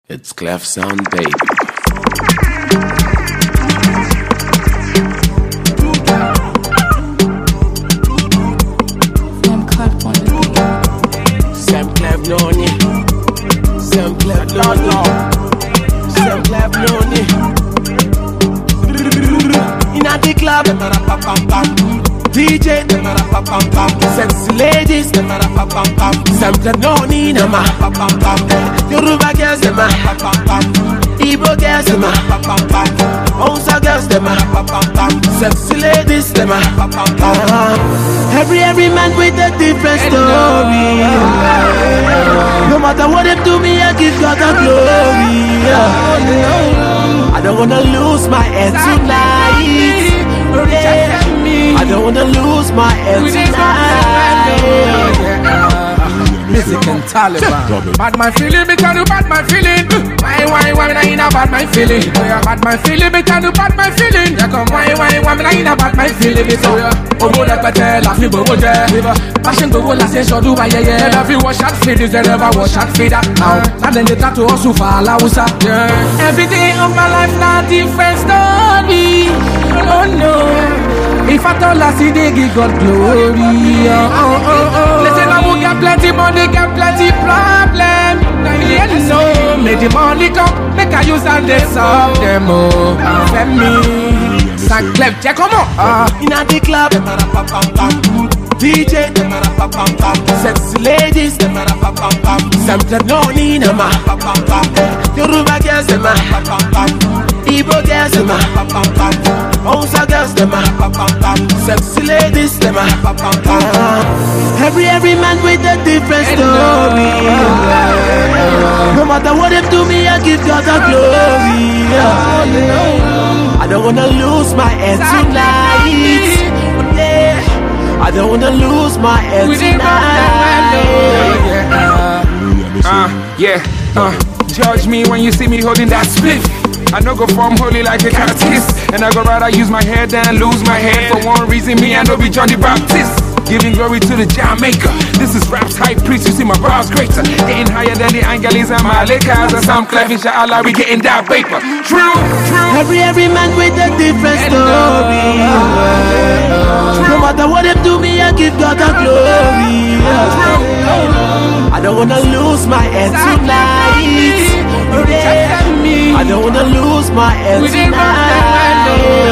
It's Clef Sound, baby. Sam Clef Noni. Sam Clef Noni. Sam Clef Noni. In a the club, DJ, sexy ladies, Sam Clef Noni, nama. Yoruba girls, nama. Igbo girls, nama. Hausa girls, nama. Sexy ladies, nama. Every man with a different story. No matter what they do me, I give God the glory. I don't wanna lose my head tonight. I don't wanna lose my head tonight. Music and Taliban. Bad my feeling, because you bad my feeling. Why, I ain't a bad my feeling. Bad my feeling, because you bad my feeling. Yeah, come, why, I ain't a bad my feeling. Oh, go that better, laugh me, but passion go, la say, so do I, yeah. Never feel wash out feeders, they never wash out feeder. Now, and then they start to also fall out. Every day of my life, not different story. Oh, no. If I told us, they give God glory. Listen, I will get plenty money, get plenty problem. Yes, so make the money come, make I use and they solve them. Oh, send me Sam Clef, check come on. In a the club, DJ, sexy ladies, Sam Clef Noni, nama. Yoruba girls, nama. Igbo girls, nama. Hausa girls, nama. Sexy ladies, nama. Every man with a different story. No matter what they do me, I give God the glory. I don't wanna lose my head tonight. I don't wanna lose my head tonight. Judge me when you see me holding that spliff. I no go form holy like a catechist, and I go rather use my head than lose my head. For one reason, me I no be Johnny Baptist. Giving glory to the Jamaica. This is rap's high priest, you see my bars greater. Getting higher than the Angeles and my Lakers. And Sam Clef, inshallah, we getting that paper. True. Every man with a different story. No matter what they do me, I give God the glory. I don't wanna lose my head tonight. I don't wanna lose my head tonight.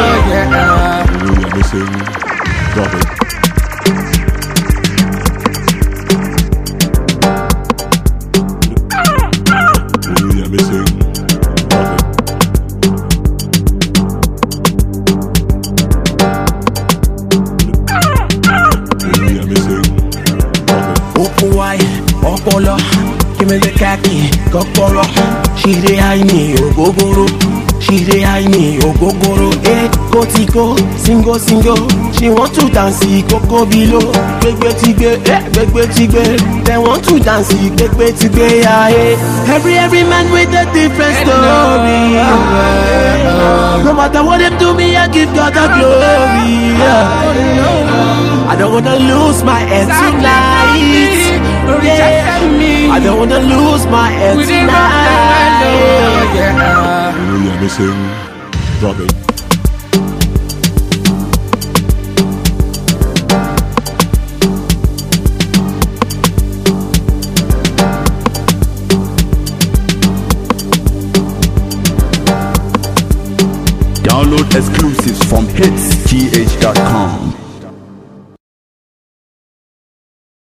Opolo, give me the khaki, kokoro. She dey high me, ogogoro. She dey high me, ogogoro. Eh, kotiko, singo. She want to dance, koko below. Gbegbe tigbe, gbegbe tigbe. They want to dance, gbegbe tigbe, yeah. Every man with a different story. No matter what they do me, I give God the glory. I don't wanna lose my head tonight. I don't wanna lose my head tonight. Drop it. Download exclusives from hitsgh.com.